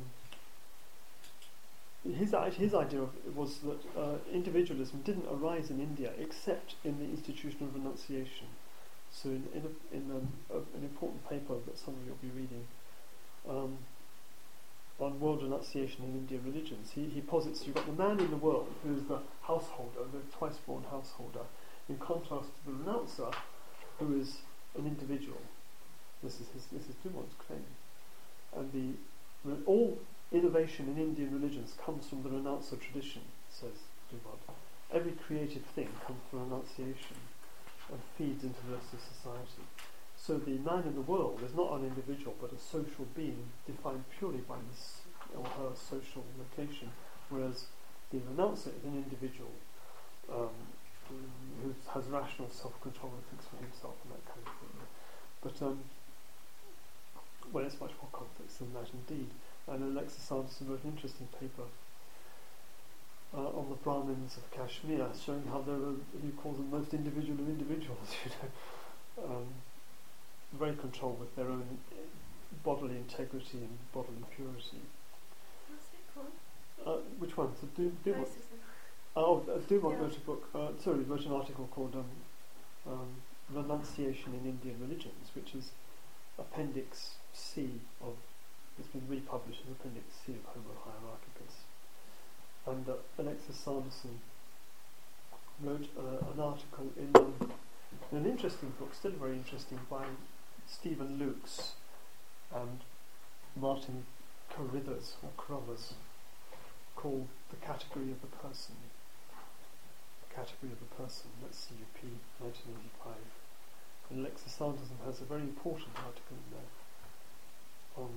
his his idea of it was that uh, individualism didn't arise in India except in the institution of renunciation. So in in, a, in um, a, an important paper that some of you will be reading um, on world renunciation in Indian religions, he, he posits you've got the man in the world who is the householder, the twice-born householder, in contrast to the renouncer, who is an individual. This is his, this is Dumont's claim, and the all innovation in Indian religions comes from the renouncer tradition, says Dumont. Every creative thing comes from renunciation and feeds into the rest of society. So the man in the world is not an individual, but a social being defined purely by his or her social location, whereas the renouncer is an individual um, who has rational self-control and thinks for himself and that kind of thing. But um, well, it's much more complex than that indeed. And Alexis Sanderson wrote an interesting paper uh, on the Brahmins of Kashmir, showing how they were, he calls them most individual of individuals, you know, um, very controlled with their own bodily integrity and bodily purity. What's it called? Uh, which one? So do, do what? Racism. Oh, uh, Dumont Yeah. wrote a book, uh, sorry, wrote an article called um, um, Renunciation in Indian Religions, which is Appendix C of, it's been republished as Appendix C of Homo Hierarchicus. And uh, Alexis Sanderson wrote uh, an article in, um, in an interesting book, still very interesting, by Stephen Lukes and Martin Carruthers, or Carruthers, called The Category of the Person. The Category of the Person, that's C U P nineteen eighty-five. And Alexis Sanderson has a very important article in there on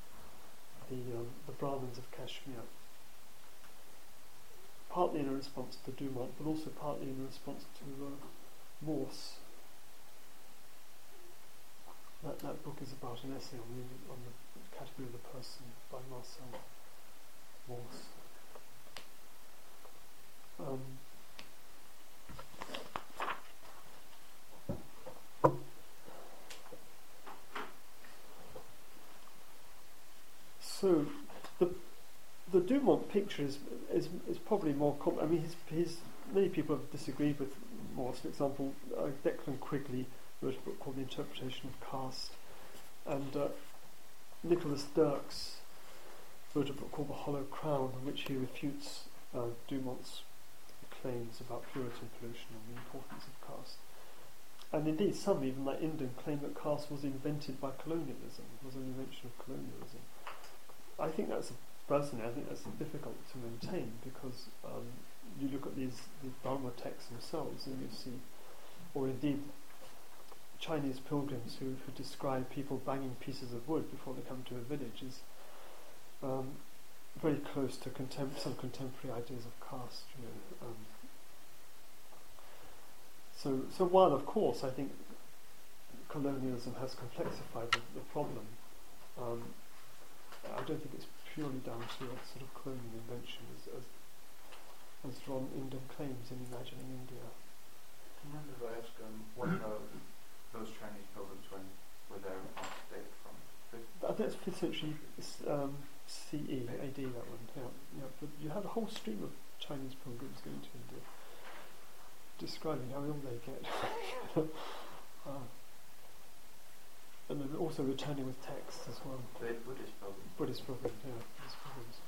the, um, the Brahmins of Kashmir. Partly in a response to Dumont, but also partly in response to uh, Morse. That, that book is about an essay on the, on the category of the person by Marcel Morse. Um, so the the Dumont picture is is, is probably more. Com- I mean, his his many people have disagreed with Morse. For example, uh, Declan Quigley wrote a book called The Interpretation of Caste, and uh, Nicholas Dirks wrote a book called The Hollow Crown, in which he refutes uh, Dumont's claims about purity and pollution and the importance of caste. And indeed, some, even like Indian, claim that caste was invented by colonialism, was an invention of colonialism. I think that's, personally, I think that's difficult to maintain, because um, you look at these the Dharma texts themselves and you see, or indeed Chinese pilgrims who, who describe people banging pieces of wood before they come to a village is um, very close to contem- some contemporary ideas of caste. You know, um, so, so while of course I think colonialism has complexified the, the problem, um, I don't think it's purely down to a sort of colonial invention, as, as, as Ron Indian claims in Imagining India. Can I remember I ask um, what about those Chinese pilgrims when were there past date from? I think it's fifth century um, C E, A D, that one. Yeah, yeah. But you have a whole stream of Chinese pilgrims going to India, describing how ill they get. uh, and then also returning with texts as well. They're Buddhist pilgrims. Buddhist pilgrims, yeah. Buddhist pilgrims.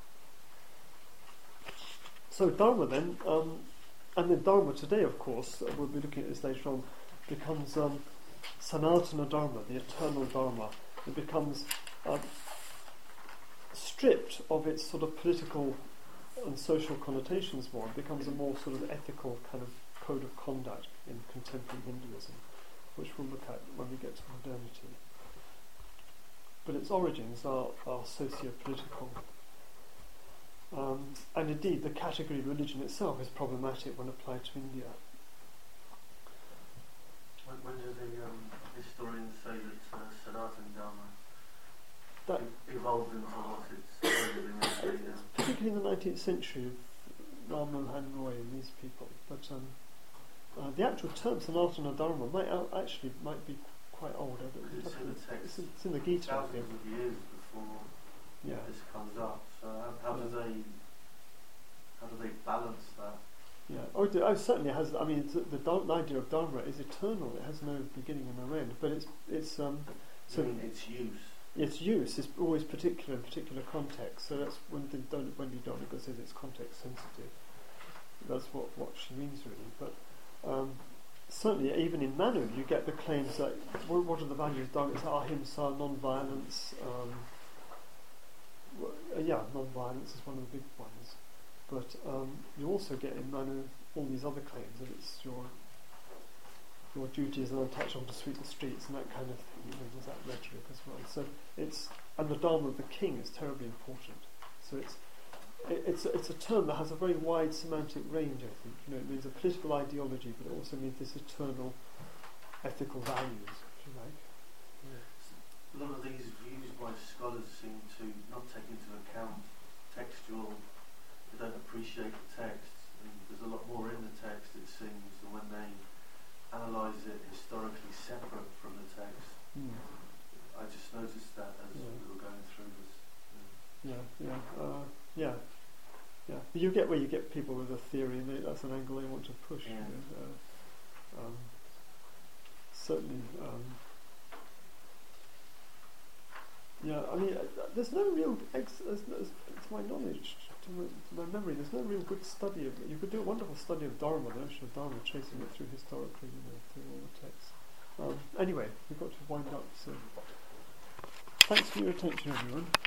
So Dharma then, um, and then Dharma today, of course, uh, we'll be looking at this later on, becomes um, Sanatana Dharma, the eternal Dharma. It becomes um, stripped of its sort of political and social connotations more. It becomes a more sort of ethical kind of code of conduct in contemporary Hinduism, which we'll look at when we get to modernity. But its origins are, are socio-political. Um, and indeed, the category religion itself is problematic when applied to India. When, when do the um, historians say that uh, Sanatana Dharma that e- evolved into what it's been in? Particularly in the nineteenth century, of Ram Mohan Roy and these people. But um, uh, the actual term Sanatana Dharma might out, actually might be quite old. I don't It's in the text. It's in, it's in the Gita, I think. Thousands of years before Yeah. this comes up. So how, how do Yeah. they how do they balance that? Yeah, oh, it, oh, certainly has. I mean, it's, the, the idea of Dharma is eternal. It has no beginning and no end. But it's it's um, so I mean, its use. its use is always particular in particular context. So that's when the Don- Wendy Doniger says it's context sensitive. That's what, what she means really. But um, certainly, even in Manu, you get the claims that what, what are the values of Dharma? It's ahimsa, non-violence. Um, w- uh, yeah, non-violence is one of the big ones. But um, you also get in Manu all these other claims that it's your your duty as an untouchable to sweep the streets and that kind of thing. You know, there's that rhetoric as well. So it's and the Dharma of the king is terribly important. So it's it, it's it's a term that has a very wide semantic range. I think you know it means a political ideology, but it also means this eternal ethical values, if you like. A lot of these views by scholars seem to not take into account textual. They don't appreciate the text. And there's a lot more in the text, it seems, than when they analyse it historically separate from the text. Mm. I just noticed that as Yeah. we were going through this. Yeah, yeah, uh, yeah, yeah. But you get where you get people with a theory, and they, that's an angle they want to push. Yeah. You know, uh, um, certainly. Um, yeah, I mean, uh, there's no real, ex- as, as, to my knowledge, to my, to my memory, there's no real good study of it. You could do a wonderful study of Dharma, the notion of Dharma, tracing it through historically, you know, through all the texts. Um, anyway, we've got to wind up, so thanks for your attention, everyone.